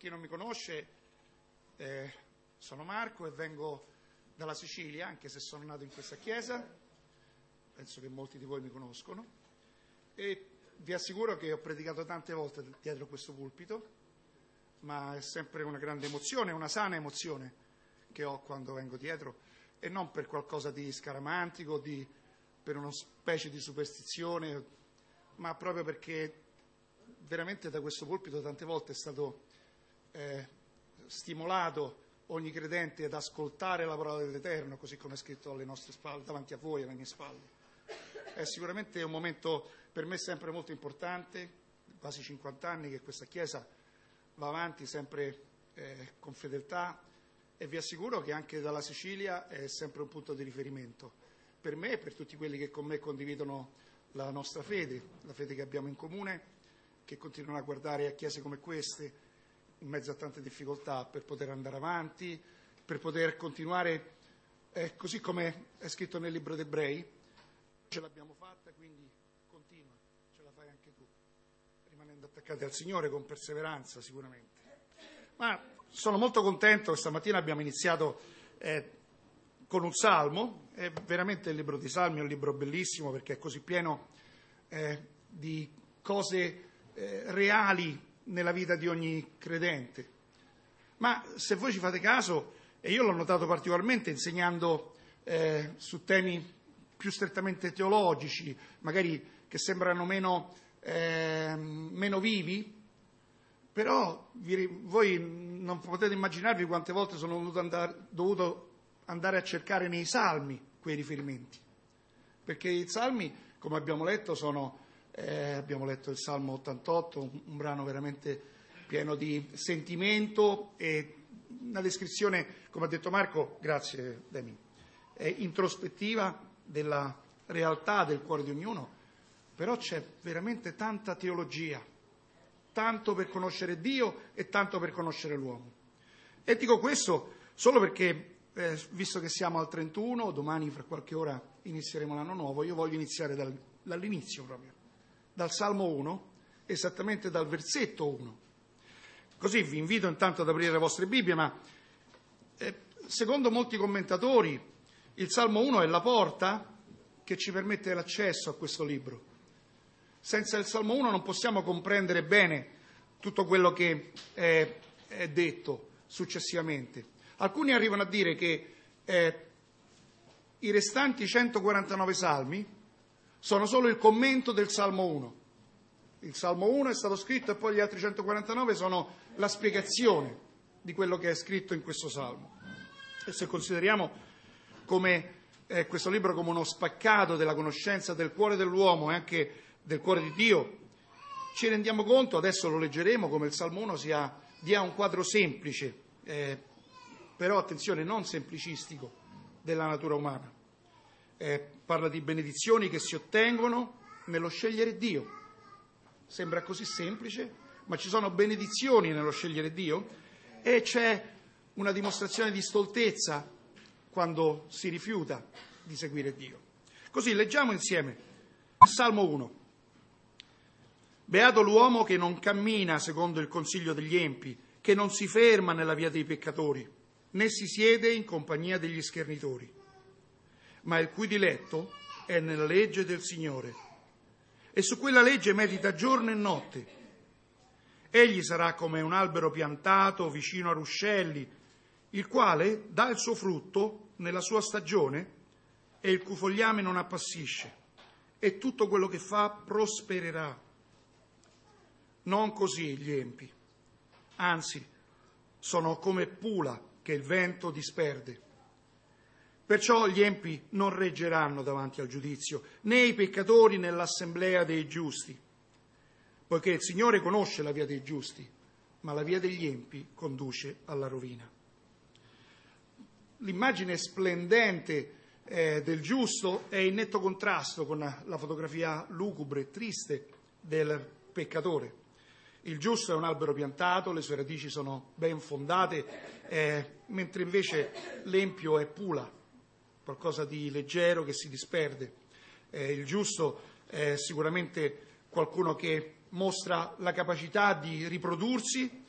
chi non mi conosce, sono Marco e vengo dalla Sicilia, anche se sono nato in questa chiesa, penso che molti di voi mi conoscono, e vi assicuro che ho predicato tante volte dietro questo pulpito, ma è sempre una grande emozione, una sana emozione che ho quando vengo dietro, e non per qualcosa di scaramantico, per una specie di superstizione, ma proprio perché veramente da questo pulpito tante volte è stato stimolato ogni credente ad ascoltare la parola dell'Eterno, così come è scritto alle nostre spalle, davanti a voi, alle mie spalle. È sicuramente un momento per me sempre molto importante, quasi 50 anni che questa Chiesa va avanti sempre con fedeltà, e vi assicuro che anche dalla Sicilia è sempre un punto di riferimento per me e per tutti quelli che con me condividono la nostra fede, la fede che abbiamo in comune, che continuano a guardare a chiese come queste in mezzo a tante difficoltà per poter andare avanti, per poter continuare, così come è scritto nel libro d'Ebrei, ce l'abbiamo fatta, quindi continua, ce la fai anche tu, rimanendo attaccati al Signore con perseveranza sicuramente. Ma sono molto contento che stamattina abbiamo iniziato con un salmo. È veramente il libro di Salmi è un libro bellissimo perché è così pieno di cose reali nella vita di ogni credente. Ma se voi ci fate caso, e io l'ho notato particolarmente insegnando su temi più strettamente teologici, magari che sembrano meno vivi, però voi non potete immaginarvi quante volte sono dovuto andare a cercare nei Salmi quei riferimenti, perché i Salmi, come abbiamo letto, abbiamo letto il Salmo 88, un brano veramente pieno di sentimento e una descrizione, come ha detto Marco, grazie Demi, introspettiva della realtà del cuore di ognuno, però c'è veramente tanta teologia, tanto per conoscere Dio e tanto per conoscere l'uomo. E dico questo solo perché, visto che siamo al 31, domani fra qualche ora inizieremo l'anno nuovo, io voglio iniziare dall'inizio proprio, dal Salmo 1, esattamente dal versetto 1. Così vi invito intanto ad aprire le vostre Bibbie, ma secondo molti commentatori il Salmo 1 è la porta che ci permette l'accesso a questo libro. Senza il Salmo 1 non possiamo comprendere bene tutto quello che è detto successivamente. Alcuni arrivano a dire che i restanti 149 salmi sono solo il commento del Salmo 1. Il Salmo 1 è stato scritto e poi gli altri 149 sono la spiegazione di quello che è scritto in questo Salmo. E se consideriamo questo libro come uno spaccato della conoscenza del cuore dell'uomo e anche del cuore di Dio, ci rendiamo conto, adesso lo leggeremo, come il Salmo 1 dia un quadro semplice, però attenzione, non semplicistico, della natura umana. Parla di benedizioni che si ottengono nello scegliere Dio. Sembra così semplice, ma ci sono benedizioni nello scegliere Dio e c'è una dimostrazione di stoltezza quando si rifiuta di seguire Dio. Così leggiamo insieme il Salmo 1. Beato l'uomo che non cammina secondo il consiglio degli empi, che non si ferma nella via dei peccatori, né si siede in compagnia degli schernitori, ma il cui diletto è nella legge del Signore, e su quella legge medita giorno e notte. Egli sarà come un albero piantato vicino a ruscelli, il quale dà il suo frutto nella sua stagione, e il cui fogliame non appassisce, e tutto quello che fa prospererà. Non così gli empi, anzi, sono come pula che il vento disperde. Perciò gli empi non reggeranno davanti al giudizio, né i peccatori nell'assemblea dei giusti, poiché il Signore conosce la via dei giusti, ma la via degli empi conduce alla rovina. L'immagine splendente del giusto è in netto contrasto con la fotografia lugubre e triste del peccatore. Il giusto è un albero piantato, le sue radici sono ben fondate, mentre invece l'empio è pula, qualcosa di leggero che si disperde. Il giusto è sicuramente qualcuno che mostra la capacità di riprodursi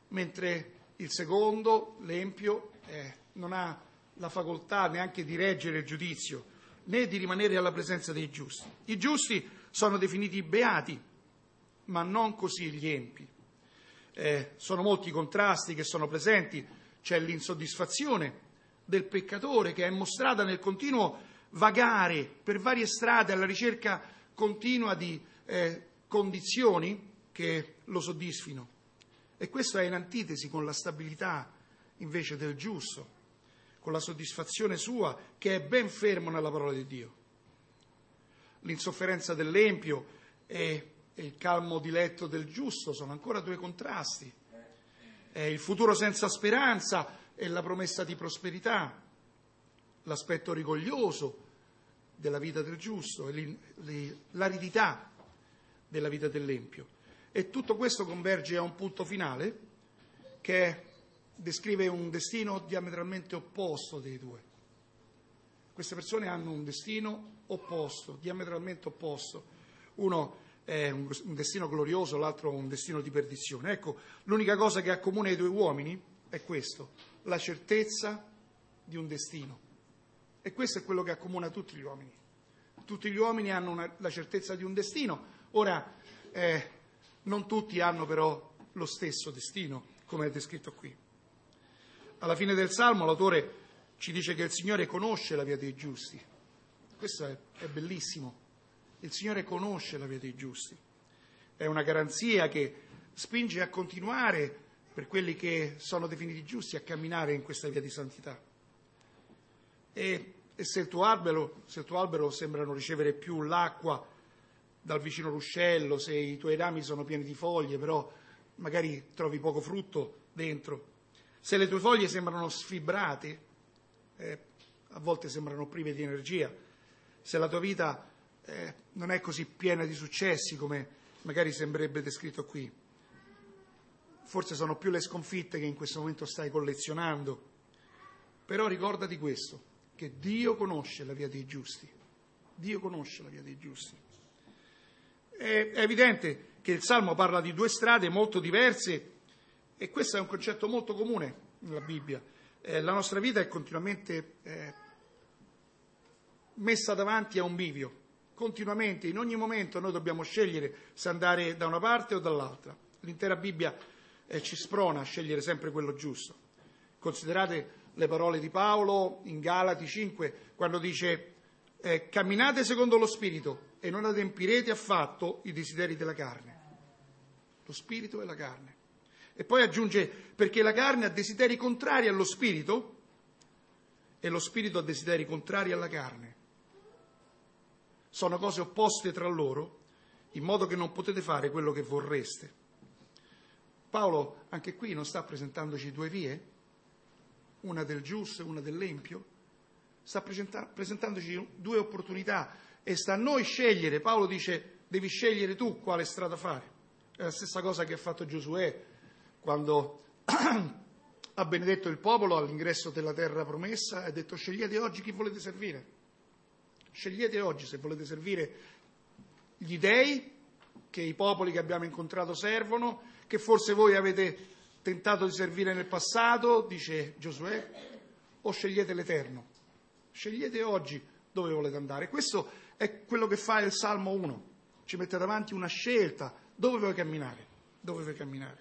mentre il secondo, l'empio, non ha la facoltà neanche di reggere il giudizio, né di rimanere alla presenza dei giusti. I giusti sono definiti beati, ma non così gli empi. Sono molti i contrasti che sono presenti, c'è l'insoddisfazione del peccatore che è mostrata nel continuo vagare per varie strade alla ricerca continua di condizioni che lo soddisfino. E questo è in antitesi con la stabilità invece del giusto, con la soddisfazione sua che è ben fermo nella parola di Dio. L'insofferenza dell'empio e il calmo diletto del giusto sono ancora due contrasti. Il futuro senza speranza e la promessa di prosperità, l'aspetto rigoglioso della vita del giusto e l'aridità della vita dell'empio. E tutto questo converge a un punto finale che descrive un destino diametralmente opposto dei due. Queste persone hanno un destino opposto, diametralmente opposto. Uno è un destino glorioso, l'altro un destino di perdizione. Ecco, l'unica cosa che accomuna i due uomini è questo, la certezza di un destino. E questo è quello che accomuna tutti gli uomini. Tutti gli uomini hanno la certezza di un destino. Ora, non tutti hanno però lo stesso destino, come è descritto qui. Alla fine del Salmo l'autore ci dice che il Signore conosce la via dei giusti. Questo è bellissimo. Il Signore conosce la via dei giusti. È una garanzia che spinge a continuare per quelli che sono definiti giusti a camminare in questa via di santità. E se il tuo albero sembra non ricevere più l'acqua dal vicino ruscello, se i tuoi rami sono pieni di foglie, però magari trovi poco frutto dentro, se le tue foglie sembrano sfibrate, a volte sembrano prive di energia, se la tua vita non è così piena di successi come magari sembrerebbe descritto qui, forse sono più le sconfitte che in questo momento stai collezionando, però ricordati questo, che Dio conosce la via dei giusti. Dio conosce la via dei giusti. È evidente che il Salmo parla di due strade molto diverse e questo è un concetto molto comune nella Bibbia. La nostra vita è continuamente messa davanti a un bivio. Continuamente, in ogni momento noi dobbiamo scegliere se andare da una parte o dall'altra. L'intera Bibbia ci sprona a scegliere sempre quello giusto. Considerate le parole di Paolo in Galati 5, quando dice camminate secondo lo Spirito e non adempirete affatto i desideri della carne. Lo Spirito e la carne. E poi aggiunge, perché la carne ha desideri contrari allo Spirito e lo Spirito ha desideri contrari alla carne. Sono cose opposte tra loro, in modo che non potete fare quello che vorreste. Paolo anche qui non sta presentandoci due vie, una del giusto e una dell'empio, sta presentandoci due opportunità e sta a noi scegliere. Paolo dice, devi scegliere tu quale strada fare. È la stessa cosa che ha fatto Giosuè quando ha benedetto il popolo all'ingresso della terra promessa e ha detto scegliete oggi chi volete servire. Scegliete oggi se volete servire gli dei che i popoli che abbiamo incontrato servono, che forse voi avete tentato di servire nel passato, dice Giosuè, o scegliete l'Eterno. Scegliete oggi dove volete andare. Questo è quello che fa il Salmo 1. Ci mette davanti una scelta. Dove vuoi camminare? Dove vuoi camminare?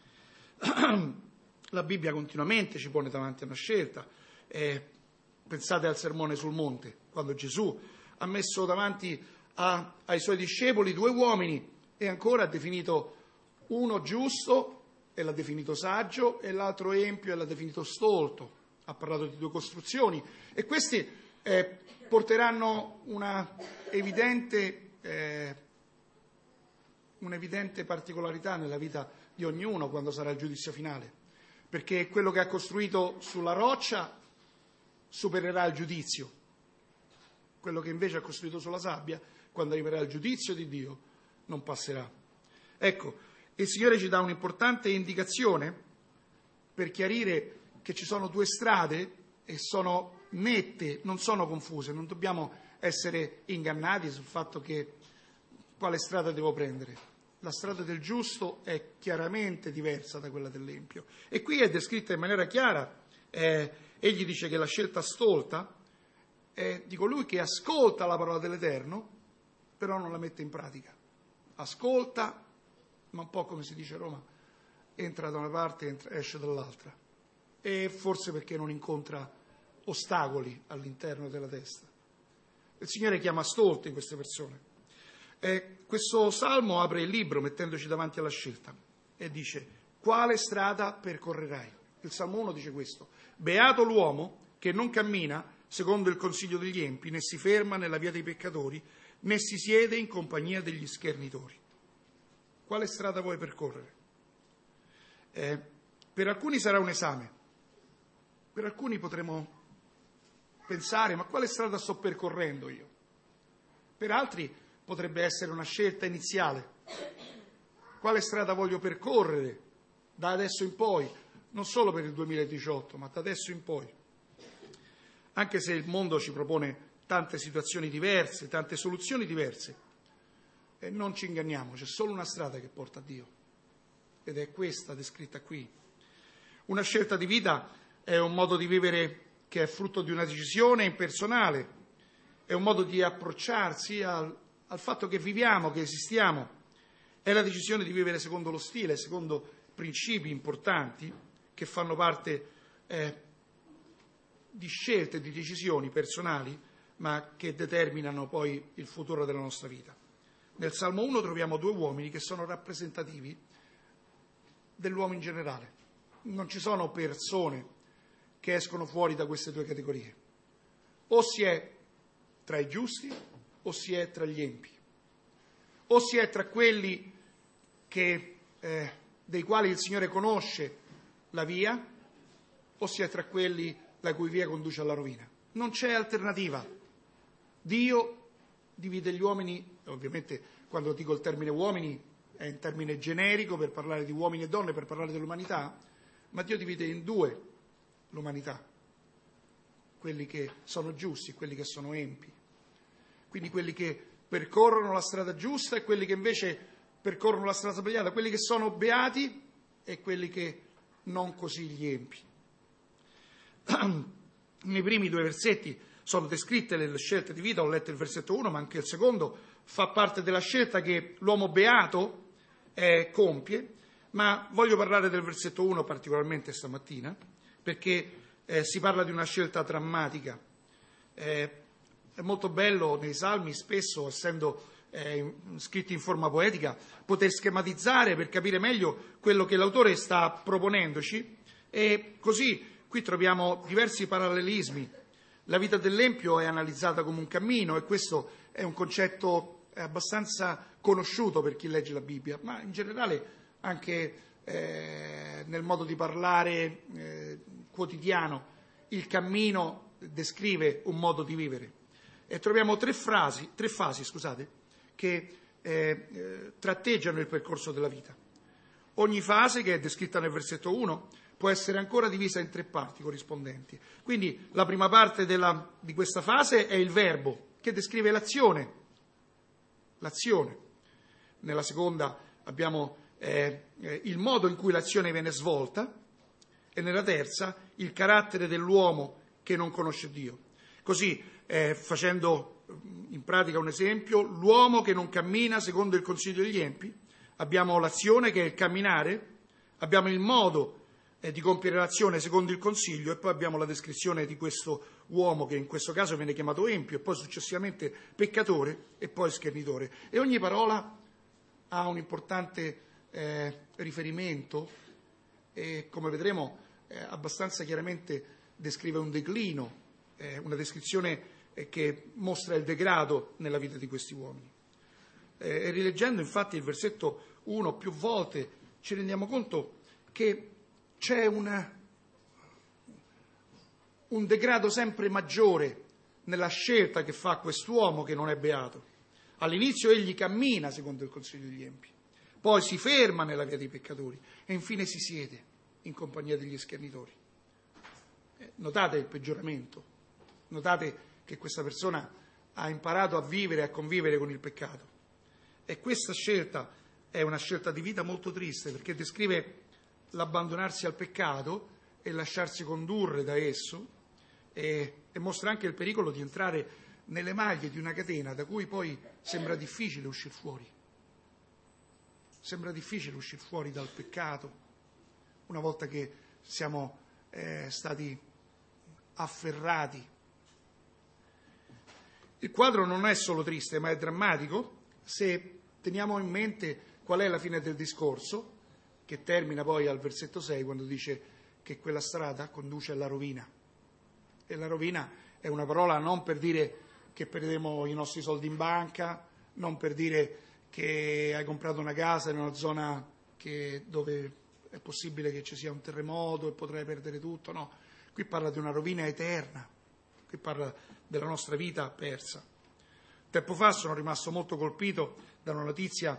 La Bibbia continuamente ci pone davanti a una scelta. Pensate al Sermone sul Monte, quando Gesù ha messo davanti ai suoi discepoli due uomini e ancora ha definito uno giusto e l'ha definito saggio e l'altro empio e l'ha definito stolto. Ha parlato di due costruzioni e questi porteranno un'evidente particolarità nella vita di ognuno quando sarà il giudizio finale, perché quello che ha costruito sulla roccia supererà il giudizio, quello che invece ha costruito sulla sabbia, quando arriverà il giudizio di Dio, non passerà. Ecco, il Signore ci dà un'importante indicazione per chiarire che ci sono due strade e sono nette, non sono confuse, non dobbiamo essere ingannati sul fatto che quale strada devo prendere. la strada del giusto è chiaramente diversa da quella dell'empio. E qui è descritta in maniera chiara, egli dice che la scelta stolta è di colui che ascolta la parola dell'Eterno, però non la mette in pratica. Ascolta, ma un po' come si dice a Roma, entra da una parte e esce dall'altra. E forse perché non incontra ostacoli all'interno della testa. Il Signore chiama stolte queste persone. Questo salmo apre il libro mettendoci davanti alla scelta e dice: quale strada percorrerai? Il Salmo 1 dice questo: beato l'uomo che non cammina secondo il consiglio degli empi, né si ferma nella via dei peccatori, né si siede in compagnia degli schernitori. Quale strada vuoi percorrere? Per alcuni sarà un esame, per alcuni potremo pensare: ma quale strada sto percorrendo io? Per altri potrebbe essere una scelta iniziale. Quale strada voglio percorrere da adesso in poi? Non solo per il 2018, ma da adesso in poi. Anche se il mondo ci propone tante situazioni diverse, tante soluzioni diverse, e non ci inganniamo, c'è solo una strada che porta a Dio, ed è questa descritta qui. Una scelta di vita è un modo di vivere che è frutto di una decisione impersonale, è un modo di approcciarsi al fatto che viviamo, che esistiamo. È la decisione di vivere secondo lo stile, secondo principi importanti che fanno parte di scelte, di decisioni personali, ma che determinano poi il futuro della nostra vita. Nel Salmo 1 troviamo due uomini che sono rappresentativi dell'uomo in generale. Non ci sono persone che escono fuori da queste due categorie. O si è tra i giusti o si è tra gli empi. O si è tra quelli dei quali il Signore conosce la via, o si è tra quelli la cui via conduce alla rovina. Non c'è alternativa. Dio divide gli uomini, ovviamente quando dico il termine uomini è un termine generico per parlare di uomini e donne, per parlare dell'umanità, ma Dio divide in due l'umanità, quelli che sono giusti e quelli che sono empi. Quindi quelli che percorrono la strada giusta e quelli che invece percorrono la strada sbagliata, quelli che sono beati e quelli che non così gli empi. Nei primi due versetti sono descritte le scelte di vita, ho letto il versetto 1, ma anche il secondo fa parte della scelta che l'uomo beato compie, ma voglio parlare del versetto 1 particolarmente stamattina, perché si parla di una scelta drammatica. È molto bello nei Salmi, spesso, essendo scritti in forma poetica, poter schematizzare per capire meglio quello che l'autore sta proponendoci, e così qui troviamo diversi parallelismi. La vita dell'empio è analizzata come un cammino, e questo è un concetto abbastanza conosciuto per chi legge la Bibbia, ma in generale anche nel modo di parlare quotidiano. Il cammino descrive un modo di vivere. E troviamo tre fasi, che tratteggiano il percorso della vita. Ogni fase, che è descritta nel versetto 1, può essere ancora divisa in tre parti corrispondenti. Quindi la prima parte di questa fase è il verbo, che descrive l'azione. Nella seconda abbiamo il modo in cui l'azione viene svolta, e nella terza il carattere dell'uomo che non conosce Dio. Così, facendo in pratica un esempio, l'uomo che non cammina secondo il consiglio degli empi, abbiamo l'azione che è il camminare, abbiamo il modo di compiere l'azione secondo il consiglio, e poi abbiamo la descrizione di questo uomo che in questo caso viene chiamato empio, e poi successivamente peccatore e poi schernitore. E ogni parola ha un importante riferimento e, come vedremo, abbastanza chiaramente descrive un declino, una descrizione che mostra il degrado nella vita di questi uomini. E rileggendo infatti il versetto 1 più volte ci rendiamo conto che c'è un degrado sempre maggiore nella scelta che fa quest'uomo che non è beato. All'inizio egli cammina secondo il consiglio degli empi, poi si ferma nella via dei peccatori e infine si siede in compagnia degli schernitori. Notate il peggioramento, notate che questa persona ha imparato a vivere e a convivere con il peccato. E questa scelta è una scelta di vita molto triste, perché descrive l'abbandonarsi al peccato e lasciarsi condurre da esso, e mostra anche il pericolo di entrare nelle maglie di una catena da cui poi sembra difficile uscire fuori. Sembra difficile uscire fuori dal peccato una volta che siamo stati afferrati. Il quadro non è solo triste, ma è drammatico se teniamo in mente qual è la fine del discorso, che termina poi al versetto 6, quando dice che quella strada conduce alla rovina. E la rovina è una parola non per dire che perderemo i nostri soldi in banca, non per dire che hai comprato una casa in una zona dove è possibile che ci sia un terremoto e potrai perdere tutto, no. Qui parla di una rovina eterna, qui parla della nostra vita persa. Tempo fa sono rimasto molto colpito da una notizia,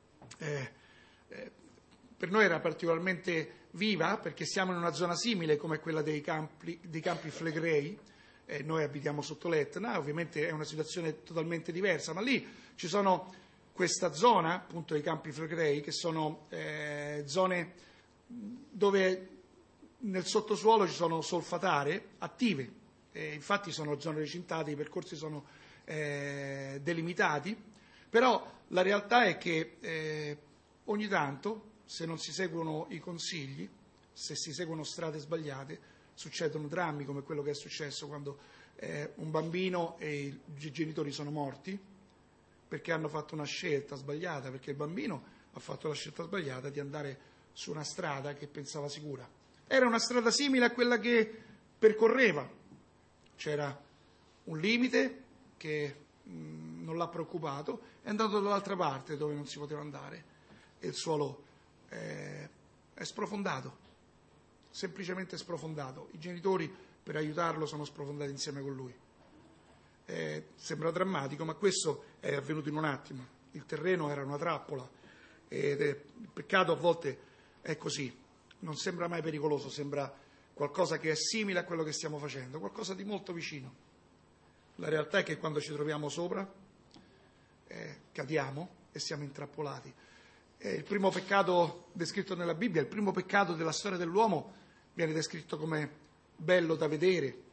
per noi era particolarmente viva, perché siamo in una zona simile come quella dei campi Flegrei, noi abitiamo sotto l'Etna, ovviamente è una situazione totalmente diversa, ma lì ci sono questa zona, appunto i campi Flegrei, che sono zone dove nel sottosuolo ci sono solfatare attive, infatti sono zone recintate, i percorsi sono delimitati, però la realtà è che ogni tanto, se non si seguono i consigli, se si seguono strade sbagliate, succedono drammi come quello che è successo quando un bambino e i genitori sono morti perché hanno fatto una scelta sbagliata, perché il bambino ha fatto la scelta sbagliata di andare su una strada che pensava sicura. Era una strada simile a quella che percorreva, c'era un limite che non l'ha preoccupato, è andato dall'altra parte dove non si poteva andare e il suolo è sprofondato, semplicemente sprofondato. I genitori per aiutarlo sono sprofondati insieme con lui. Sembra drammatico, ma questo è avvenuto in un attimo. Il terreno era una trappola ed il peccato a volte è così, non sembra mai pericoloso, sembra qualcosa che è simile a quello che stiamo facendo, qualcosa di molto vicino. La realtà è che quando ci troviamo sopra cadiamo e siamo intrappolati. Il primo peccato descritto nella Bibbia, il primo peccato della storia dell'uomo, viene descritto come bello da vedere,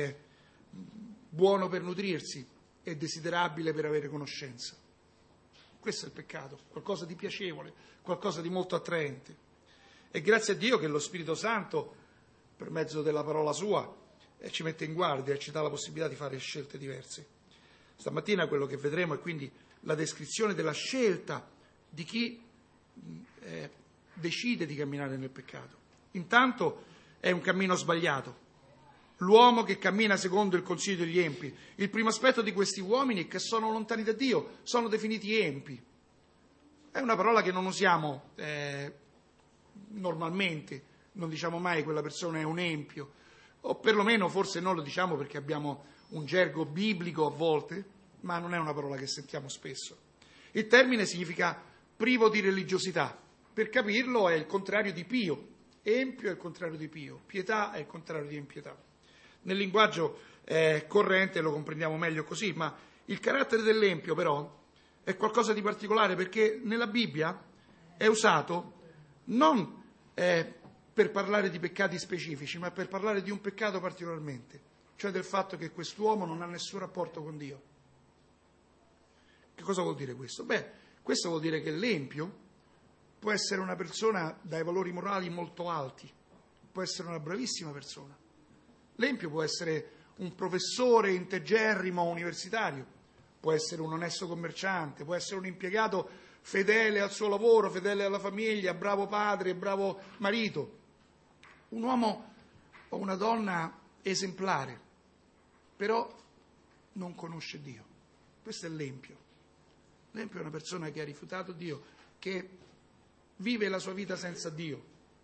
buono per nutrirsi e desiderabile per avere conoscenza. Questo è il peccato, qualcosa di piacevole, qualcosa di molto attraente. E grazie a Dio che lo Spirito Santo, per mezzo della parola sua, ci mette in guardia e ci dà la possibilità di fare scelte diverse. Stamattina quello che vedremo è quindi la descrizione della scelta di chi decide di camminare nel peccato. Intanto è un cammino sbagliato. L'uomo che cammina secondo il consiglio degli empi. Il primo aspetto di questi uomini è che sono lontani da Dio, sono definiti empi. È una parola che non usiamo normalmente, non diciamo mai quella persona è un empio, o perlomeno forse non lo diciamo perché abbiamo un gergo biblico a volte, ma non è una parola che sentiamo spesso. Il termine significa privo di religiosità. Per capirlo è il contrario di pio. Empio è il contrario di pio. Pietà è il contrario di impietà. Nel linguaggio corrente lo comprendiamo meglio così, ma il carattere dell'empio però è qualcosa di particolare perché nella Bibbia è usato non per parlare di peccati specifici, ma per parlare di un peccato particolarmente, cioè del fatto che quest'uomo non ha nessun rapporto con Dio. Che cosa vuol dire questo? Questo vuol dire che l'empio può essere una persona dai valori morali molto alti, può essere una bravissima persona. L'empio può essere un professore integerrimo universitario, può essere un onesto commerciante, può essere un impiegato fedele al suo lavoro, fedele alla famiglia, bravo padre, bravo marito, un uomo o una donna esemplare, però non conosce Dio. Questo è l'empio. L'empio è una persona che ha rifiutato Dio, che vive la sua vita senza Dio.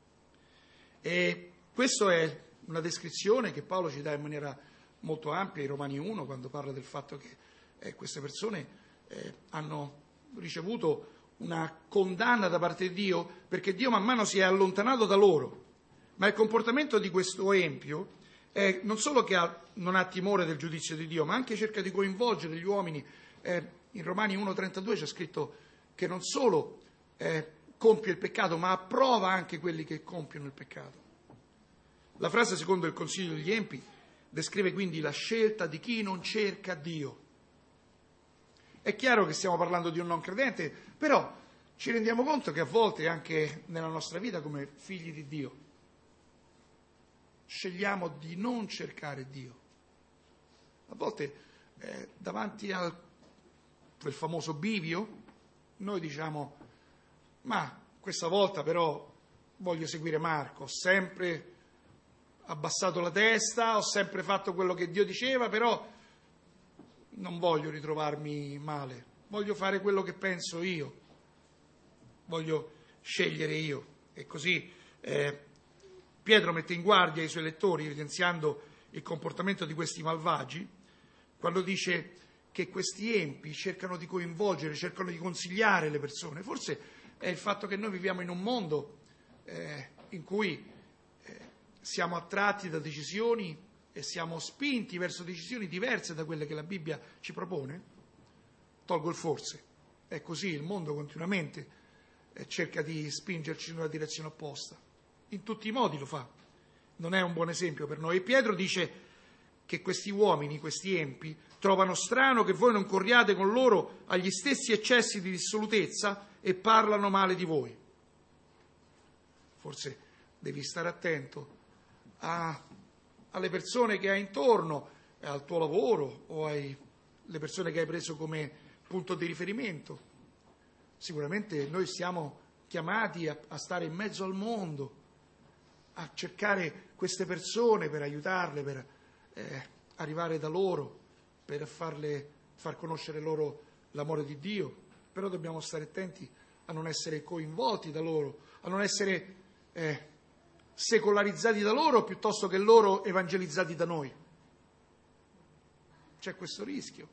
E questa è una descrizione che Paolo ci dà in maniera molto ampia in Romani 1, quando parla del fatto che queste persone hanno ricevuto una condanna da parte di Dio perché Dio man mano si è allontanato da loro. Ma il comportamento di questo empio è non solo che non ha timore del giudizio di Dio, ma anche cerca di coinvolgere gli uomini. In Romani 1,32 c'è scritto che non solo compie il peccato, ma approva anche quelli che compiono il peccato. La frase secondo il consiglio degli empi descrive quindi la scelta di chi non cerca Dio. È chiaro che stiamo parlando di un non credente, però ci rendiamo conto che a volte anche nella nostra vita come figli di Dio scegliamo di non cercare Dio. A volte davanti a quel famoso bivio noi diciamo: ma questa volta però voglio seguire Marco, ho sempre abbassato la testa, ho sempre fatto quello che Dio diceva, però non voglio ritrovarmi male, voglio fare quello che penso io, voglio scegliere io. E così Pietro mette in guardia i suoi lettori, evidenziando il comportamento di questi malvagi, quando dice che questi empi cercano di coinvolgere, cercano di consigliare le persone. Forse è il fatto che noi viviamo in un mondo in cui siamo attratti da decisioni e siamo spinti verso decisioni diverse da quelle che la Bibbia ci propone. Tolgo il forse. È così, il mondo continuamente cerca di spingerci in una direzione opposta. In tutti i modi lo fa. Non è un buon esempio per noi. E Pietro dice che questi uomini, questi empi, trovano strano che voi non corriate con loro agli stessi eccessi di dissolutezza e parlano male di voi. Forse devi stare attento alle persone che hai intorno, al tuo lavoro o alle persone che hai preso come punto di riferimento. Sicuramente noi siamo chiamati a stare in mezzo al mondo, a cercare queste persone per aiutarle, per arrivare da loro, per far conoscere loro l'amore di Dio. Però dobbiamo stare attenti a non essere coinvolti da loro, a non essere secolarizzati da loro piuttosto che loro evangelizzati da noi. C'è questo rischio.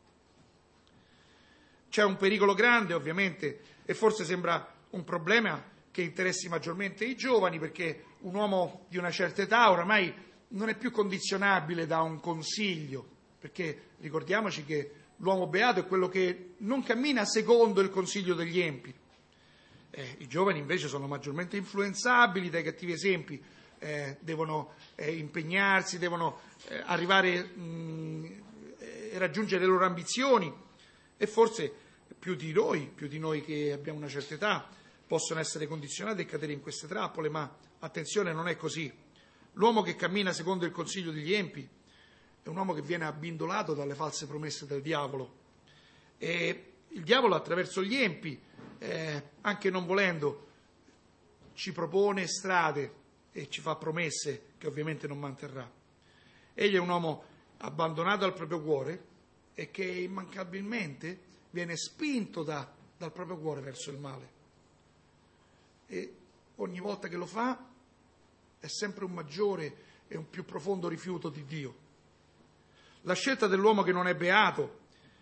C'è un pericolo grande, ovviamente, e forse sembra un problema che interessi maggiormente i giovani, perché un uomo di una certa età oramai non è più condizionabile da un consiglio, perché ricordiamoci che l'uomo beato è quello che non cammina secondo il consiglio degli empi. I giovani invece sono maggiormente influenzabili dai cattivi esempi, devono impegnarsi, devono arrivare e raggiungere le loro ambizioni, e forse più di noi che abbiamo una certa età possono essere condizionati e cadere in queste trappole, ma attenzione, non è così. L'uomo che cammina secondo il consiglio degli empi è un uomo che viene abbindolato dalle false promesse del diavolo, e il diavolo attraverso gli empi, anche non volendo, ci propone strade e ci fa promesse che ovviamente non manterrà. Egli è un uomo abbandonato al proprio cuore e che immancabilmente viene spinto dal proprio cuore verso il male, e ogni volta che lo fa è sempre un maggiore e un più profondo rifiuto di Dio. La scelta dell'uomo che non è beato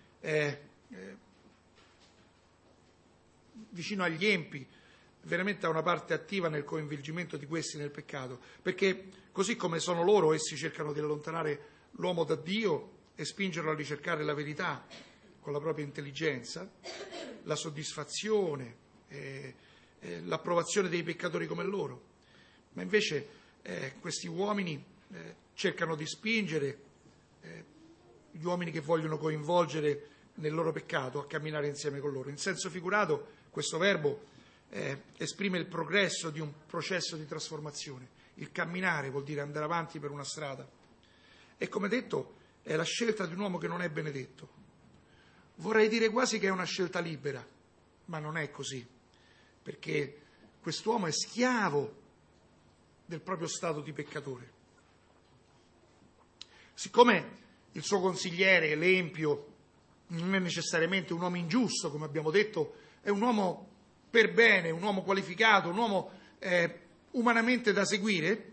vicino agli empi veramente ha una parte attiva nel coinvolgimento di questi nel peccato, perché così come sono loro, essi cercano di allontanare l'uomo da Dio e spingerlo a ricercare la verità con la propria intelligenza, la soddisfazione, l'approvazione dei peccatori come loro. Ma invece questi uomini cercano di spingere gli uomini che vogliono coinvolgere nel loro peccato a camminare insieme con loro. In senso figurato, questo verbo esprime il progresso di un processo di trasformazione. Il camminare vuol dire andare avanti per una strada. E come detto, è la scelta di un uomo che non è benedetto. Vorrei dire quasi che è una scelta libera, ma non è così, perché quest'uomo è schiavo del proprio stato di peccatore. Siccome il suo consigliere, l'empio, non è necessariamente un uomo ingiusto, come abbiamo detto, è un uomo per bene, un uomo qualificato, un uomo umanamente da seguire,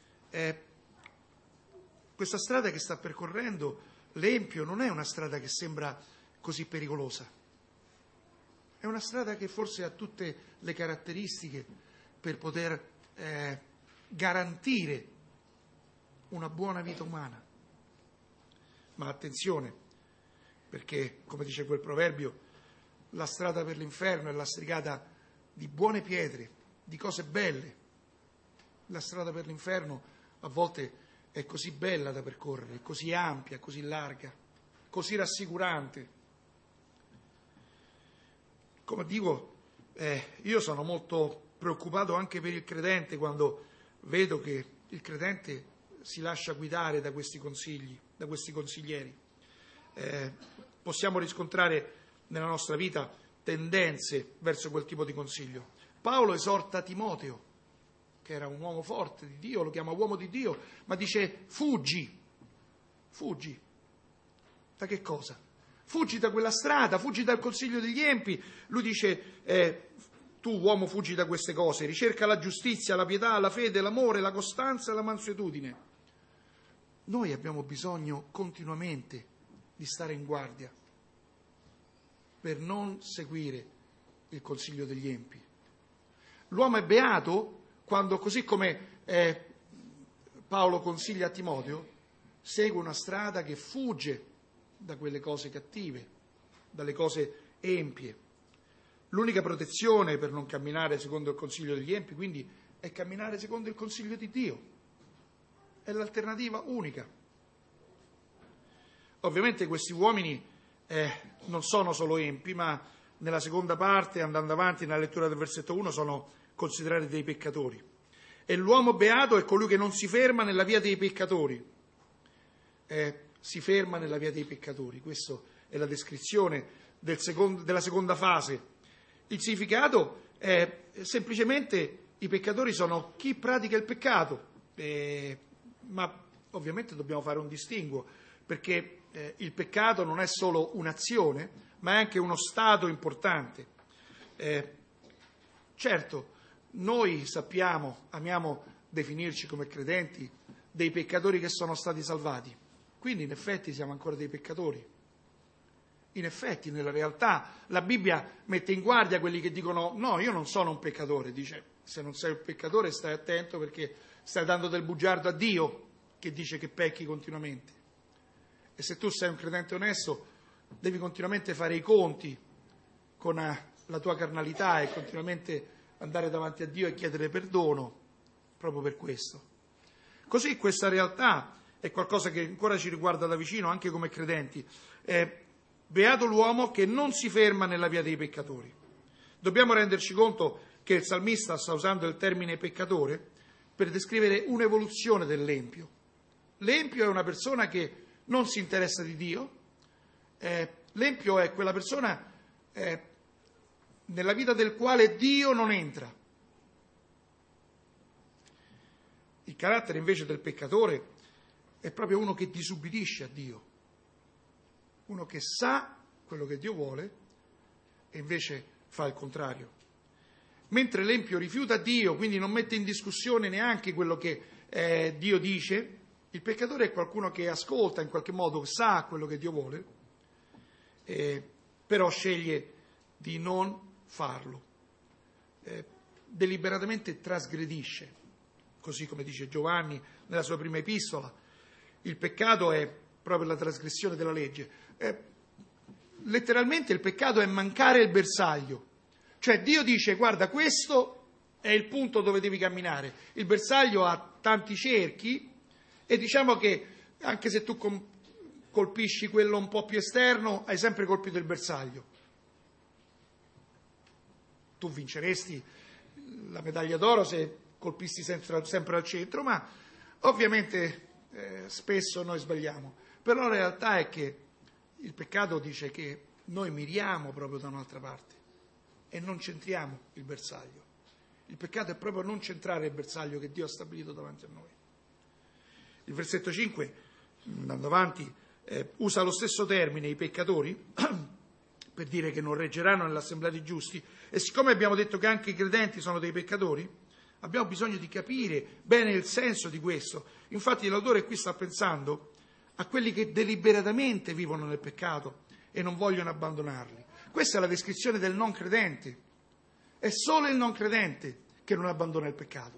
questa strada che sta percorrendo l'empio non è una strada che sembra così pericolosa. È una strada che forse ha tutte le caratteristiche per poter garantire una buona vita umana. Ma attenzione, perché, come dice quel proverbio, la strada per l'inferno è lastricata di buone pietre, di cose belle. La strada per l'inferno a volte è così bella da percorrere, così ampia, così larga, così rassicurante. Come dico, io sono molto preoccupato anche per il credente quando vedo che il credente si lascia guidare da questi consigli, da questi consiglieri. Possiamo riscontrare nella nostra vita tendenze verso quel tipo di consiglio. Paolo esorta Timoteo, che era un uomo forte di Dio, lo chiama uomo di Dio, ma dice fuggi. Da che cosa? Fuggi da quella strada, fuggi dal consiglio degli empi. Lui dice, tu uomo fuggi da queste cose, ricerca la giustizia, la pietà, la fede, l'amore, la costanza e la mansuetudine. Noi abbiamo bisogno continuamente di stare in guardia per non seguire il consiglio degli empi. L'uomo è beato quando, così come Paolo consiglia a Timoteo, segue una strada che fugge da quelle cose cattive, dalle cose empie. L'unica protezione per non camminare secondo il consiglio degli empi, quindi, è camminare secondo il consiglio di Dio. È l'alternativa unica. Ovviamente questi uomini non sono solo empi, ma nella seconda parte, andando avanti nella lettura del versetto 1, sono considerati dei peccatori. E l'uomo beato è colui che non si ferma nella via dei peccatori. Si ferma nella via dei peccatori. Questa è la descrizione della seconda fase. Il significato è semplicemente i peccatori sono chi pratica il peccato, ma ovviamente dobbiamo fare un distinguo, perché il peccato non è solo un'azione, ma è anche uno stato importante. Certo, noi sappiamo, amiamo definirci come credenti dei peccatori che sono stati salvati, quindi in effetti siamo ancora dei peccatori. In effetti, nella realtà, la Bibbia mette in guardia quelli che dicono no, io non sono un peccatore. Dice, se non sei un peccatore stai attento perché stai dando del bugiardo a Dio che dice che pecchi continuamente. E se tu sei un credente onesto devi continuamente fare i conti con la tua carnalità e continuamente andare davanti a Dio e chiedere perdono proprio per questo. Così questa realtà è qualcosa che ancora ci riguarda da vicino anche come credenti. Beato l'uomo che non si ferma nella via dei peccatori. Dobbiamo renderci conto che il salmista sta usando il termine peccatore per descrivere un'evoluzione dell'empio. L'empio è una persona che non si interessa di Dio. L'empio è quella persona nella vita del quale Dio non entra. Il carattere invece del peccatore è proprio uno che disubbidisce a Dio. Uno che sa quello che Dio vuole e invece fa il contrario. Mentre l'empio rifiuta Dio, quindi non mette in discussione neanche quello che Dio dice, il peccatore è qualcuno che ascolta in qualche modo, sa quello che Dio vuole, però sceglie di non farlo. Deliberatamente trasgredisce, così come dice Giovanni nella sua prima epistola. Il peccato è proprio la trasgressione della legge. Letteralmente il peccato è mancare il bersaglio. Cioè Dio dice, guarda, questo è il punto dove devi camminare. Il bersaglio ha tanti cerchi e diciamo che anche se tu colpisci quello un po' più esterno, hai sempre colpito il bersaglio. Tu vinceresti la medaglia d'oro se colpissi sempre al centro, ma ovviamente spesso noi sbagliamo. Però la realtà è che il peccato dice che noi miriamo proprio da un'altra parte e non centriamo il bersaglio. Il peccato è proprio non centrare il bersaglio che Dio ha stabilito davanti a noi. Il versetto 5, andando avanti, usa lo stesso termine, i peccatori, per dire che non reggeranno nell'assemblea dei giusti, e siccome abbiamo detto che anche i credenti sono dei peccatori, abbiamo bisogno di capire bene il senso di questo. Infatti l'autore qui sta pensando a quelli che deliberatamente vivono nel peccato e non vogliono abbandonarli. Questa è la descrizione del non credente. È solo il non credente che non abbandona il peccato.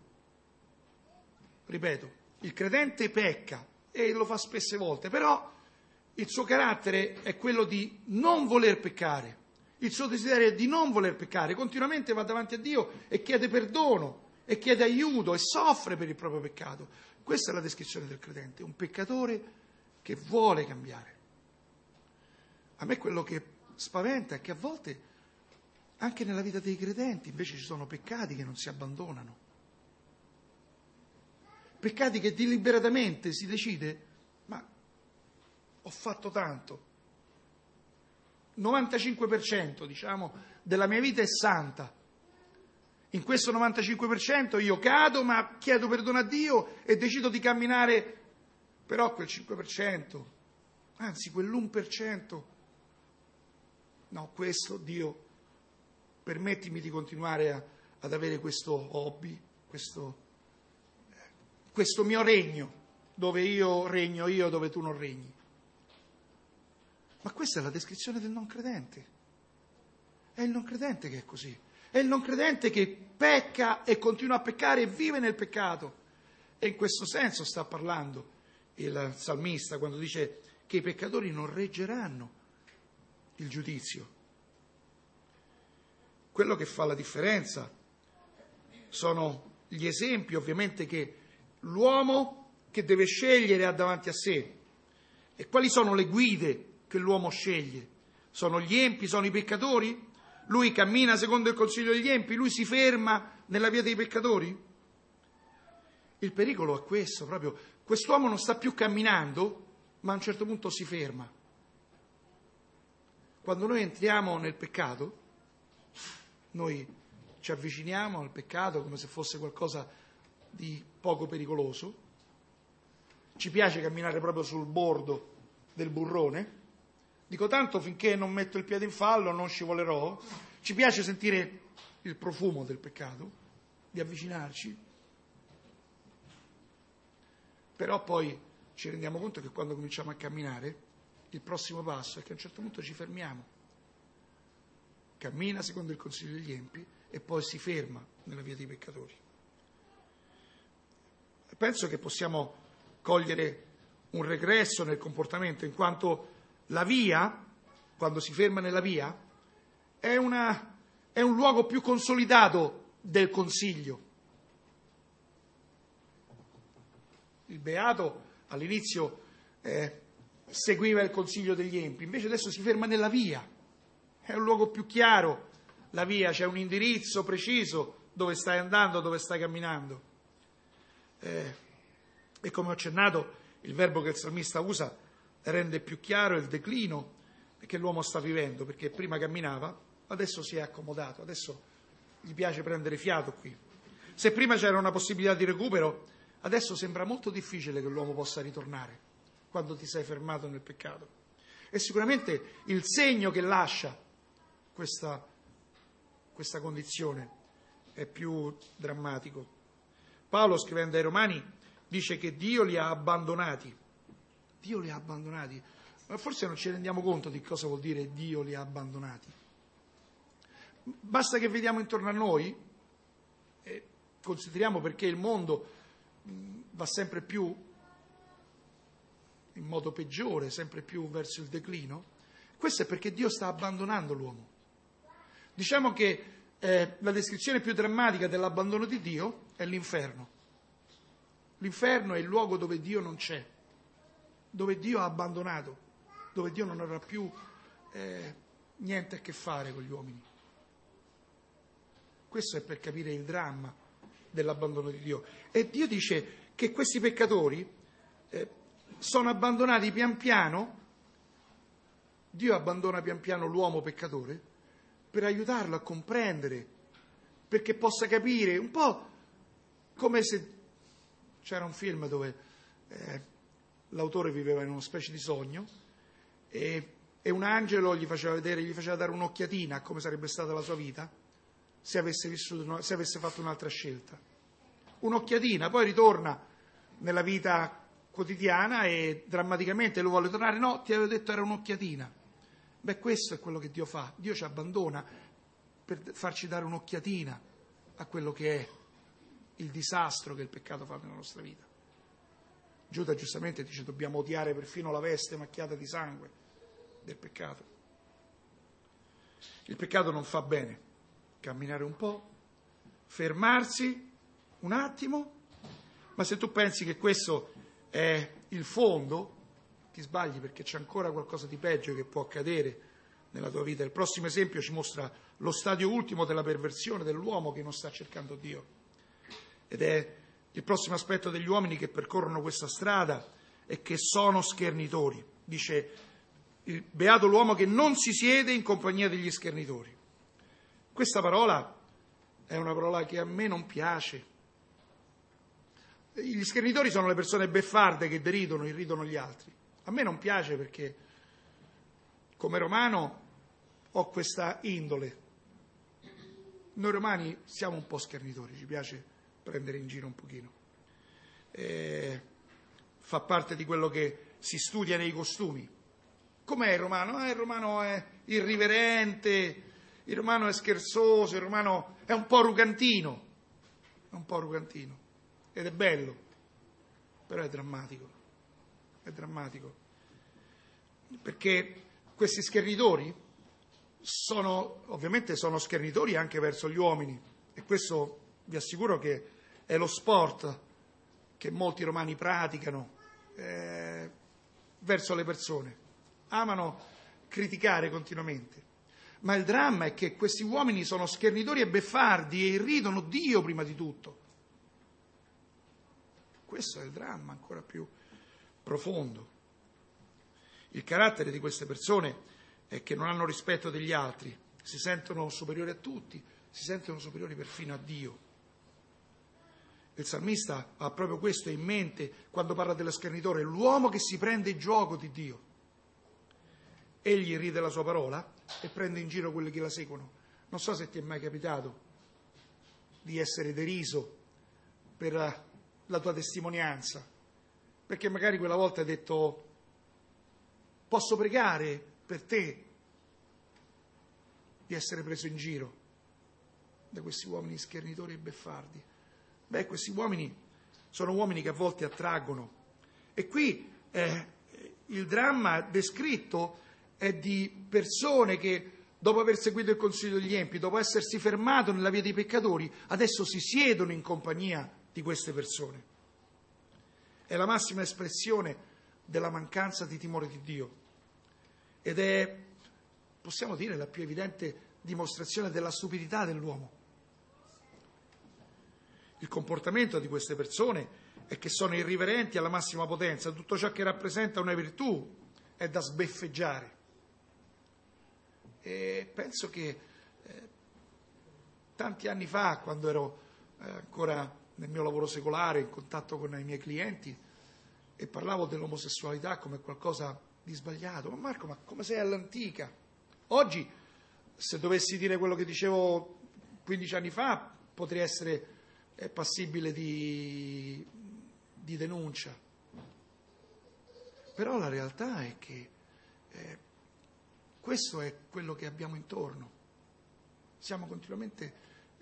Ripeto, il credente pecca e lo fa spesse volte, però il suo carattere è quello di non voler peccare. Il suo desiderio è di non voler peccare, continuamente va davanti a Dio e chiede perdono, e chiede aiuto, e soffre per il proprio peccato. Questa è la descrizione del credente, un peccatore che vuole cambiare. A me quello che spaventa è che a volte, anche nella vita dei credenti, invece ci sono peccati che non si abbandonano. Peccati che deliberatamente si decide, ma ho fatto tanto. 95% diciamo della mia vita è santa. In questo 95% io cado, ma chiedo perdono a Dio e decido di camminare, però quel 5%, anzi quell'1%, no, questo Dio, permettimi di continuare ad avere questo hobby, questo mio regno, dove io regno io, dove tu non regni. Ma questa è la descrizione del non credente. È il non credente che è così. È il non credente che pecca e continua a peccare e vive nel peccato. E in questo senso sta parlando il salmista quando dice che i peccatori non reggeranno il giudizio. Quello che fa la differenza sono gli esempi, ovviamente, che l'uomo che deve scegliere ha davanti a sé. E quali sono le guide che l'uomo sceglie? Sono gli empi, sono i peccatori? Lui cammina secondo il consiglio degli empi? Lui si ferma nella via dei peccatori? Il pericolo è questo, proprio. Quest'uomo non sta più camminando, ma a un certo punto si ferma. Quando noi entriamo nel peccato, noi ci avviciniamo al peccato come se fosse qualcosa di poco pericoloso. Ci piace camminare proprio sul bordo del burrone. Dico, tanto finché non metto il piede in fallo non scivolerò. Ci piace sentire il profumo del peccato, di avvicinarci. Però poi ci rendiamo conto che quando cominciamo a camminare, il prossimo passo è che a un certo punto ci fermiamo. Cammina secondo il consiglio degli empi e poi si ferma nella via dei peccatori. Penso che possiamo cogliere un regresso nel comportamento, in quanto la via, quando si ferma nella via, è un luogo più consolidato del consiglio. Il beato all'inizio seguiva il consiglio degli empi, invece adesso si ferma nella via. È un luogo più chiaro, la via, c'è un indirizzo preciso dove stai andando, dove stai camminando. E come ho accennato, il verbo che il salmista usa rende più chiaro il declino che l'uomo sta vivendo, perché prima camminava, adesso si è accomodato, adesso gli piace prendere fiato qui. Se prima c'era una possibilità di recupero, adesso sembra molto difficile che l'uomo possa ritornare quando ti sei fermato nel peccato. E sicuramente il segno che lascia questa condizione è più drammatico. Paolo, scrivendo ai Romani, dice che Dio li ha abbandonati. Dio li ha abbandonati. Ma forse non ci rendiamo conto di cosa vuol dire Dio li ha abbandonati. Basta che vediamo intorno a noi e consideriamo perché il mondo va sempre più in modo peggiore, sempre più verso il declino. Questo è perché Dio sta abbandonando l'uomo. Diciamo che la descrizione più drammatica dell'abbandono di Dio è l'inferno. L'inferno è il luogo dove Dio non c'è, dove Dio ha abbandonato, dove Dio non avrà più niente a che fare con gli uomini. Questo è per capire il dramma dell'abbandono di Dio. E Dio dice che questi peccatori sono abbandonati pian piano. Dio abbandona pian piano l'uomo peccatore per aiutarlo a comprendere, perché possa capire, un po' come se c'era un film dove l'autore viveva in una specie di sogno e un angelo gli faceva dare un'occhiatina a come sarebbe stata la sua vita se avesse fatto un'altra scelta. Un'occhiatina, poi ritorna nella vita quotidiana e drammaticamente lo vuole tornare. No, ti avevo detto era un'occhiatina. Beh, questo è quello che Dio fa. Dio ci abbandona per farci dare un'occhiatina a quello che è il disastro che il peccato fa nella nostra vita. Giuda giustamente dice dobbiamo odiare perfino la veste macchiata di sangue del peccato. Il peccato non fa bene. Camminare un po', fermarsi un attimo, ma se tu pensi che questo è il fondo, ti sbagli, perché c'è ancora qualcosa di peggio che può accadere nella tua vita. Il prossimo esempio ci mostra lo stadio ultimo della perversione dell'uomo che non sta cercando Dio. Ed è il prossimo aspetto degli uomini che percorrono questa strada e che sono schernitori. Dice, il beato l'uomo che non si siede in compagnia degli schernitori. Questa parola è una parola che a me non piace. Gli schernitori sono le persone beffarde che deridono, irridono gli altri. A me non piace perché come romano ho questa indole. Noi romani siamo un po' schernitori, ci piace prendere in giro un pochino. Fa parte di quello che si studia nei costumi. Com'è il romano? Il romano è irriverente, il romano è scherzoso, il romano è un po' rugantino, ed è bello, però è drammatico, perché questi schernitori ovviamente sono schernitori anche verso gli uomini, e questo vi assicuro che è lo sport che molti romani praticano verso le persone, amano criticare continuamente. Ma il dramma è che questi uomini sono schernitori e beffardi e irridono Dio prima di tutto. Questo è il dramma ancora più profondo. Il carattere di queste persone è che non hanno rispetto degli altri, si sentono superiori a tutti, si sentono superiori perfino a Dio. Il salmista ha proprio questo in mente quando parla dello schernitore, l'uomo che si prende gioco di Dio. Egli ride la sua parola e prende in giro quelli che la seguono. Non so se ti è mai capitato di essere deriso per la tua testimonianza, perché magari quella volta hai detto: posso pregare per te, di essere preso in giro da questi uomini schernitori e beffardi. Questi uomini sono uomini che a volte attraggono, e qui il dramma descritto è di persone che, dopo aver seguito il consiglio degli empi, dopo essersi fermato nella via dei peccatori, adesso si siedono in compagnia di queste persone. È la massima espressione della mancanza di timore di Dio ed è, possiamo dire, la più evidente dimostrazione della stupidità dell'uomo. Il comportamento di queste persone è che sono irriverenti alla massima potenza, tutto ciò che rappresenta una virtù è da sbeffeggiare. E penso che tanti anni fa, quando ero ancora nel mio lavoro secolare, in contatto con i miei clienti, e parlavo dell'omosessualità come qualcosa di sbagliato, ma Marco, ma come sei all'antica? Oggi, se dovessi dire quello che dicevo 15 anni fa, potrei essere passibile di denuncia. Però la realtà è che questo è quello che abbiamo intorno. Siamo continuamente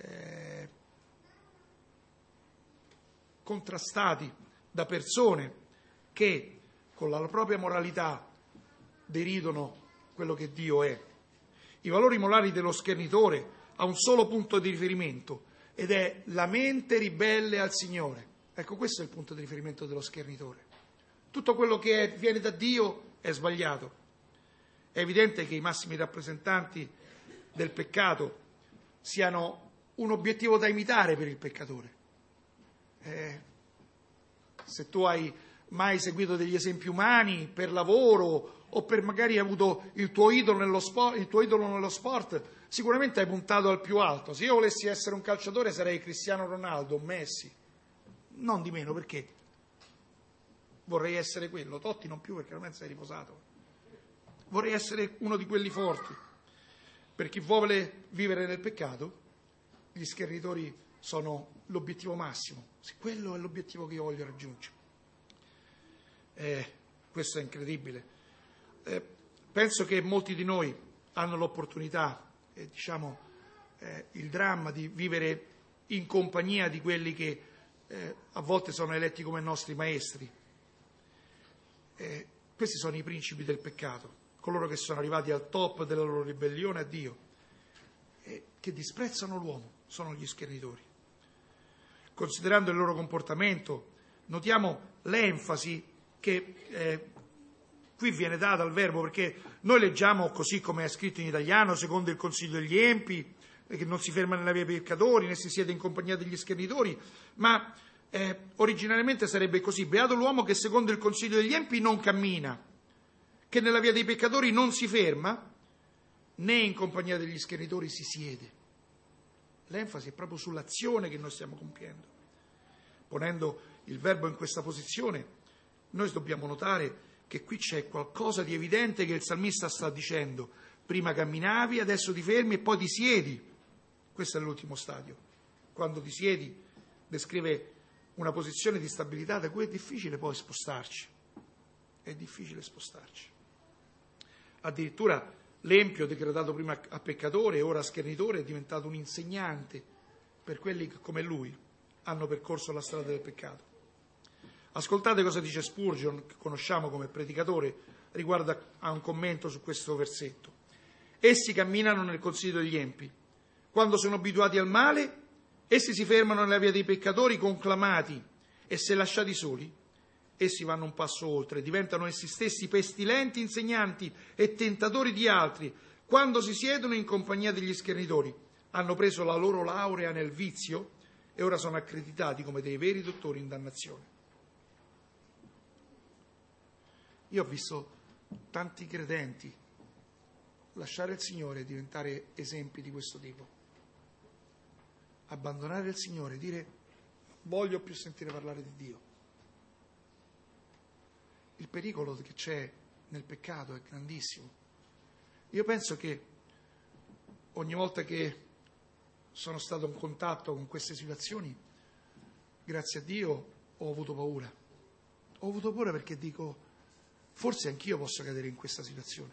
contrastati da persone che con la propria moralità deridono quello che Dio è. I valori morali dello schernitore ha un solo punto di riferimento, ed è la mente ribelle al Signore. Ecco, questo è il punto di riferimento dello schernitore. Tutto quello che viene da Dio è sbagliato. È evidente che i massimi rappresentanti del peccato siano un obiettivo da imitare per il peccatore. Se tu hai mai seguito degli esempi umani per lavoro o per magari hai avuto il tuo idolo nello sport, sicuramente hai puntato al più alto. Se io volessi essere un calciatore sarei Cristiano Ronaldo o Messi, non di meno, perché vorrei essere quello. Totti non più, perché ormai sei riposato. Vorrei essere uno di quelli forti. Per chi vuole vivere nel peccato, gli schernitori sono l'obiettivo massimo. Sì, quello è l'obiettivo che io voglio raggiungere. Questo è incredibile. Penso che molti di noi hanno l'opportunità, il dramma di vivere in compagnia di quelli che a volte sono eletti come nostri maestri. Questi sono i principi del peccato, coloro che sono arrivati al top della loro ribellione a Dio che disprezzano l'uomo sono gli schernitori. Considerando il loro comportamento, notiamo l'enfasi che qui viene data al verbo, perché noi leggiamo così come è scritto in italiano, secondo il consiglio degli empi, che non si ferma nella via dei peccatori, né si siede in compagnia degli schernitori, ma originariamente sarebbe così: beato l'uomo che secondo il consiglio degli empi non cammina, che nella via dei peccatori non si ferma, né in compagnia degli schernitori si siede. L'enfasi è proprio sull'azione che noi stiamo compiendo. Ponendo il verbo in questa posizione, noi dobbiamo notare che qui c'è qualcosa di evidente che il salmista sta dicendo: prima camminavi, adesso ti fermi e poi ti siedi. Questo è l'ultimo stadio. Quando ti siedi descrive una posizione di stabilità da cui è difficile poi spostarci. È difficile spostarci. Addirittura l'empio, decretato prima a peccatore e ora a schernitore, è diventato un insegnante per quelli che come lui hanno percorso la strada del peccato. Ascoltate cosa dice Spurgeon, che conosciamo come predicatore, riguardo a un commento su questo versetto. Essi camminano nel consiglio degli empi. Quando sono abituati al male, essi si fermano nella via dei peccatori conclamati, e se lasciati soli, essi vanno un passo oltre, diventano essi stessi pestilenti insegnanti e tentatori di altri. Quando si siedono in compagnia degli schernitori, hanno preso la loro laurea nel vizio e ora sono accreditati come dei veri dottori in dannazione. Io ho visto tanti credenti lasciare il Signore e diventare esempi di questo tipo. Abbandonare il Signore, dire non voglio più sentire parlare di Dio. Il pericolo che c'è nel peccato è grandissimo. Io penso che ogni volta che sono stato in contatto con queste situazioni, grazie a Dio, ho avuto paura. Ho avuto paura perché dico, forse anch'io posso cadere in questa situazione.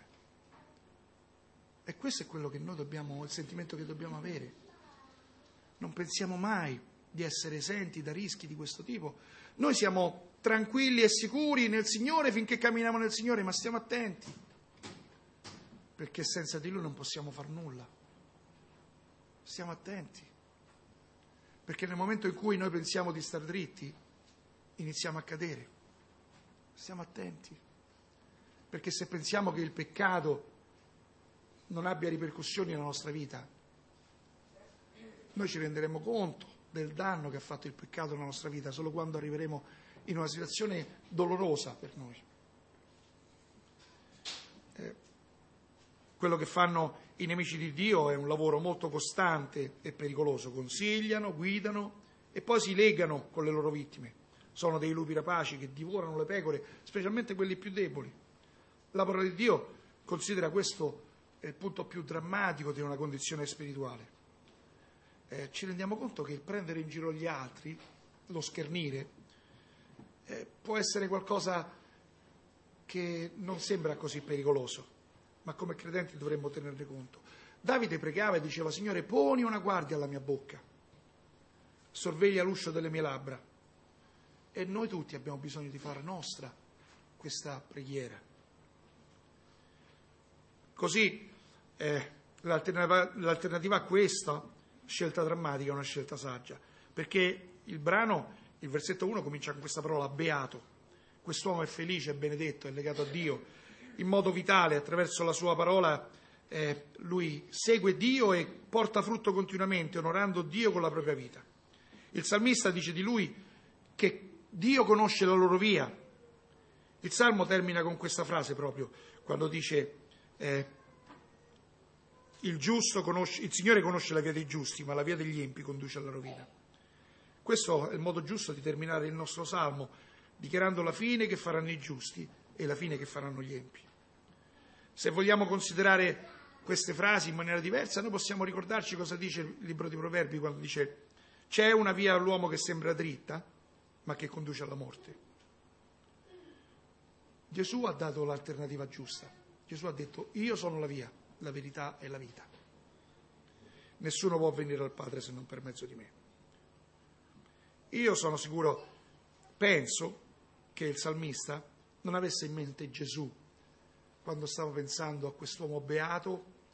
E questo è quello che noi dobbiamo, il sentimento che dobbiamo avere. Non pensiamo mai di essere esenti da rischi di questo tipo. Noi siamo tranquilli e sicuri nel Signore finché camminiamo nel Signore, ma stiamo attenti, perché senza di Lui non possiamo far nulla. Stiamo attenti, perché nel momento in cui noi pensiamo di star dritti, iniziamo a cadere. Stiamo attenti, perché se pensiamo che il peccato non abbia ripercussioni nella nostra vita, noi ci renderemo conto del danno che ha fatto il peccato nella nostra vita solo quando arriveremo in una situazione dolorosa per noi. Quello che fanno i nemici di Dio è un lavoro molto costante e pericoloso. Consigliano, guidano e poi si legano con le loro vittime. Sono dei lupi rapaci che divorano le pecore, specialmente quelli più deboli. La parola di Dio considera questo il punto più drammatico di una condizione spirituale. Ci rendiamo conto che il prendere in giro gli altri, lo schernire, può essere qualcosa che non sembra così pericoloso, ma come credenti dovremmo tenerne conto. Davide pregava e diceva: Signore, poni una guardia alla mia bocca, sorveglia l'uscio delle mie labbra. E noi tutti abbiamo bisogno di fare nostra questa preghiera. Così l'alternativa a questa scelta drammatica è una scelta saggia, perché il brano, il versetto 1 comincia con questa parola beato. Quest'uomo è felice, è benedetto, è legato a Dio in modo vitale, attraverso la sua parola lui segue Dio e porta frutto continuamente, onorando Dio con la propria vita. Il salmista dice di lui che Dio conosce la loro via. Il salmo termina con questa frase proprio, quando dice il Signore conosce la via dei giusti, ma la via degli empi conduce alla rovina. Questo è il modo giusto di terminare il nostro salmo, dichiarando la fine che faranno i giusti e la fine che faranno gli empi. Se vogliamo considerare queste frasi in maniera diversa, noi possiamo ricordarci cosa dice il libro di Proverbi quando dice: c'è una via all'uomo che sembra dritta, ma che conduce alla morte. Gesù ha dato l'alternativa giusta. Gesù ha detto: io sono la via, la verità e la vita. Nessuno può venire al Padre se non per mezzo di me. Io sono sicuro, penso che il salmista non avesse in mente Gesù quando stava pensando a quest'uomo beato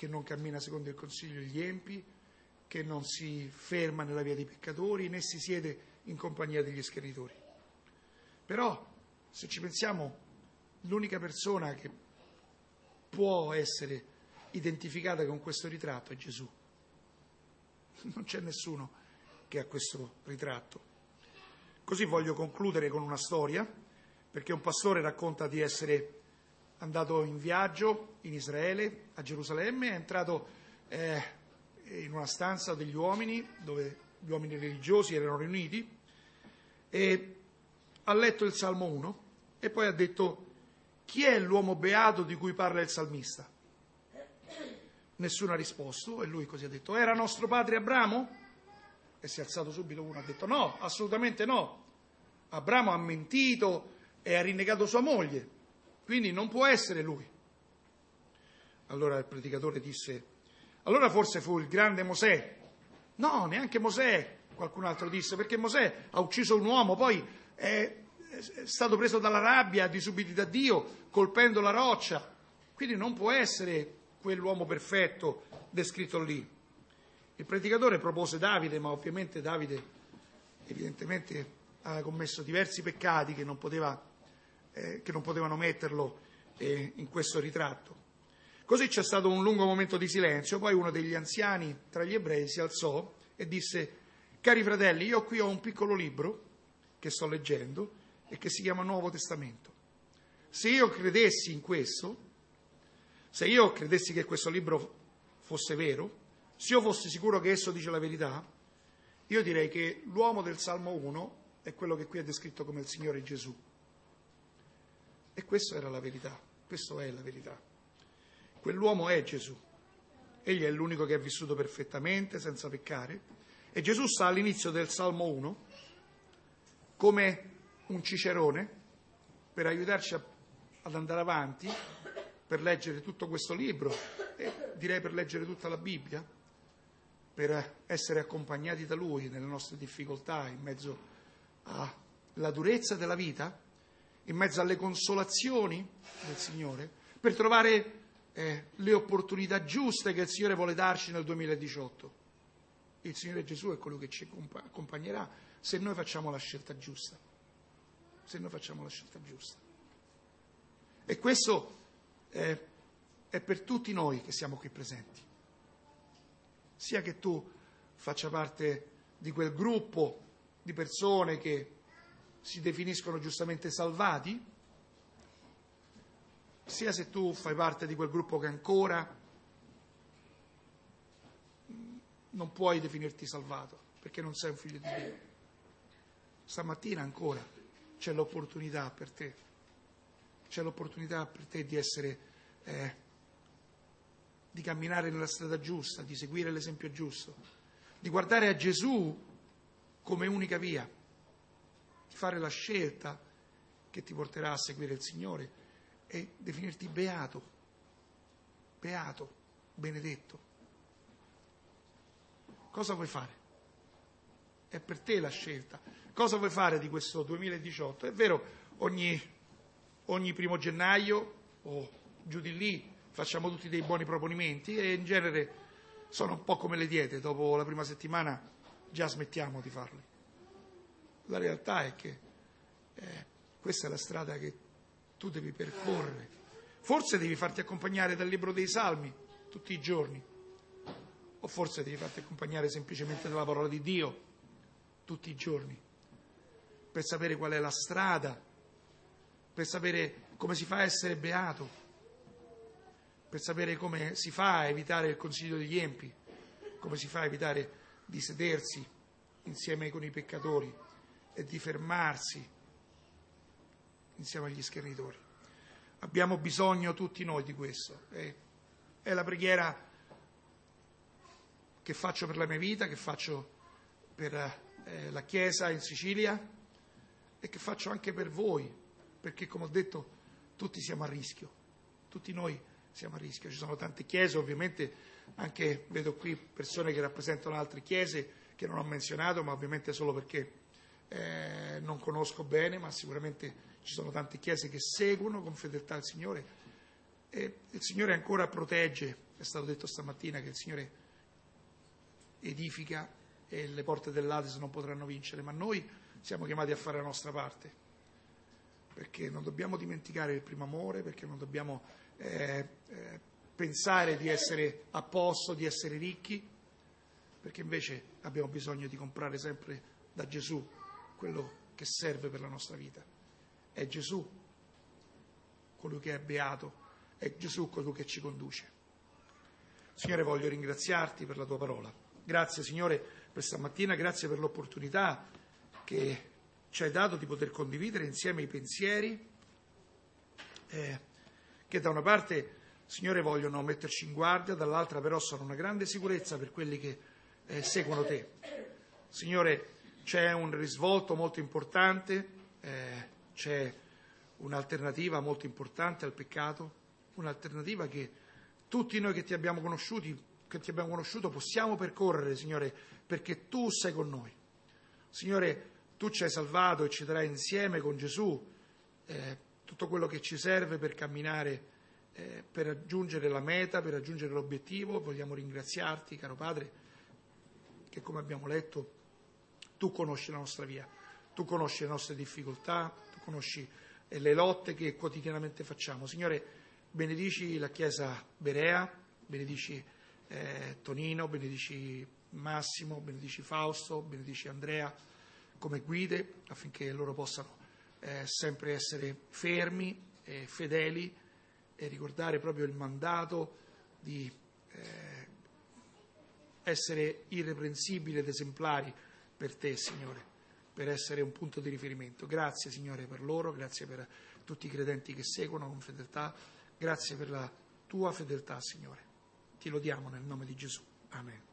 che non cammina secondo il consiglio degli empi, che non si ferma nella via dei peccatori, né si siede in compagnia degli schernitori. Però, se ci pensiamo, l'unica persona che può essere identificata con questo ritratto è Gesù. Non c'è nessuno che ha questo ritratto. Così voglio concludere con una storia, perché un pastore racconta di essere andato in viaggio in Israele, a Gerusalemme, è entrato in una stanza degli uomini, dove gli uomini religiosi erano riuniti, e ha letto il Salmo 1 e poi ha detto: chi è l'uomo beato di cui parla il salmista? Nessuno ha risposto e lui così ha detto: era nostro padre Abramo? E si è alzato subito uno, ha detto: no, assolutamente no. Abramo ha mentito e ha rinnegato sua moglie, quindi non può essere lui. Allora il predicatore disse: allora forse fu il grande Mosè. No, neanche Mosè, qualcun altro disse, perché Mosè ha ucciso un uomo, poi è stato preso dalla rabbia, disubbidito da Dio, colpendo la roccia. Quindi non può essere quell'uomo perfetto descritto lì. Il predicatore propose Davide, ma ovviamente Davide evidentemente aveva commesso diversi peccati che non potevano metterlo in questo ritratto. Così c'è stato un lungo momento di silenzio, poi uno degli anziani tra gli ebrei si alzò e disse: cari fratelli, io qui ho un piccolo libro che sto leggendo e che si chiama Nuovo Testamento. Se io credessi in questo, se io credessi che questo libro fosse vero, se io fossi sicuro che esso dice la verità, io direi che l'uomo del Salmo 1 è quello che qui è descritto come il Signore Gesù. E questa era la verità, questo è la verità. Quell'uomo è Gesù. Egli è l'unico che ha vissuto perfettamente, senza peccare. E Gesù sta all'inizio del Salmo 1 come un cicerone per aiutarci ad andare avanti, per leggere tutto questo libro e direi per leggere tutta la Bibbia, per essere accompagnati da Lui nelle nostre difficoltà, in mezzo alla durezza della vita, in mezzo alle consolazioni del Signore, per trovare le opportunità giuste che il Signore vuole darci nel 2018. Il Signore Gesù è quello che ci accompagnerà se noi facciamo la scelta giusta. Se noi facciamo la scelta giusta. E questo è per tutti noi che siamo qui presenti. Sia che tu faccia parte di quel gruppo di persone che si definiscono giustamente salvati, sia se tu fai parte di quel gruppo che ancora non puoi definirti salvato, perché non sei un figlio di Dio. Stamattina ancora c'è l'opportunità per te. C'è l'opportunità per te di essere, di camminare nella strada giusta, di seguire l'esempio giusto, di guardare a Gesù come unica via, di fare la scelta che ti porterà a seguire il Signore e definirti beato, beato, benedetto. Cosa vuoi fare? È per te la scelta. Cosa vuoi fare di questo 2018? È vero, ogni primo gennaio o giù di lì facciamo tutti dei buoni proponimenti e in genere sono un po' come le diete, dopo la prima settimana già smettiamo di farli. La realtà è che questa è la strada che tu devi percorrere. Forse devi farti accompagnare dal libro dei Salmi tutti i giorni, o forse devi farti accompagnare semplicemente dalla parola di Dio tutti i giorni, per sapere qual è la strada, per sapere come si fa a essere beato, per sapere come si fa a evitare il consiglio degli empi, come si fa a evitare di sedersi insieme con i peccatori e di fermarsi insieme agli schernitori. Abbiamo bisogno tutti noi di questo. È la preghiera che faccio per la mia vita, che faccio per la Chiesa in Sicilia e che faccio anche per voi, perché come ho detto tutti siamo a rischio, tutti noi siamo a rischio. Ci sono tante chiese, ovviamente anche vedo qui persone che rappresentano altre chiese che non ho menzionato, ma ovviamente solo perché non conosco bene, ma sicuramente ci sono tante chiese che seguono con fedeltà il Signore. E il Signore ancora protegge, è stato detto stamattina che il Signore edifica e le porte dell'Ades non potranno vincere, ma noi siamo chiamati a fare la nostra parte, perché non dobbiamo dimenticare il primo amore, perché non dobbiamo pensare di essere a posto, di essere ricchi, perché invece abbiamo bisogno di comprare sempre da Gesù quello che serve per la nostra vita. È Gesù colui che è beato, è Gesù colui che ci conduce. Signore, voglio ringraziarti per la tua parola. Grazie, Signore, per stamattina, grazie per l'opportunità che ci hai dato di poter condividere insieme i pensieri che da una parte, Signore, vogliono metterci in guardia, dall'altra però sono una grande sicurezza per quelli che seguono te. Signore, c'è un risvolto molto importante, c'è un'alternativa molto importante al peccato, un'alternativa che tutti noi che ti abbiamo conosciuto possiamo percorrere, Signore, perché tu sei con noi. Signore, tu ci hai salvato e ci darai insieme con Gesù tutto quello che ci serve per camminare, per raggiungere la meta, per raggiungere l'obiettivo. Vogliamo ringraziarti, caro Padre, che come abbiamo letto tu conosci la nostra via, tu conosci le nostre difficoltà, tu conosci le lotte che quotidianamente facciamo. Signore, benedici la Chiesa Berea, benedici Tonino, benedici Massimo, benedici Fausto, benedici Andrea come guide, affinché loro possano sempre essere fermi e fedeli e ricordare proprio il mandato di essere irreprensibili ed esemplari per te, Signore, per essere un punto di riferimento. Grazie, Signore, per loro, grazie per tutti i credenti che seguono con fedeltà, grazie per la tua fedeltà, Signore. Ti lodiamo nel nome di Gesù. Amen.